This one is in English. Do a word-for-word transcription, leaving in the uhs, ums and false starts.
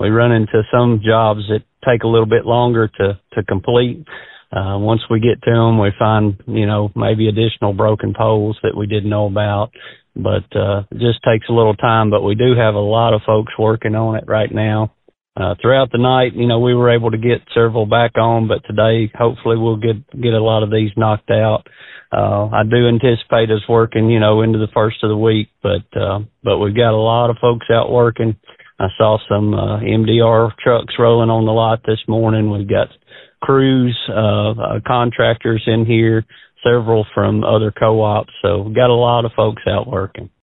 we run into some jobs that take a little bit longer to, to complete. Uh, once we get to them, we find, you know, maybe additional broken poles that we didn't know about. But uh, it just takes a little time. But we do have a lot of folks working on it right now. Uh, throughout the night, you know, we were able to get several back on, but today, hopefully, we'll get get a lot of these knocked out. Uh, I do anticipate us working, you know, into the first of the week, but uh, but we've got a lot of folks out working. I saw some uh, M D R trucks rolling on the lot this morning. We've got crews, uh, uh, contractors in here, several from other co-ops, so we've got a lot of folks out working.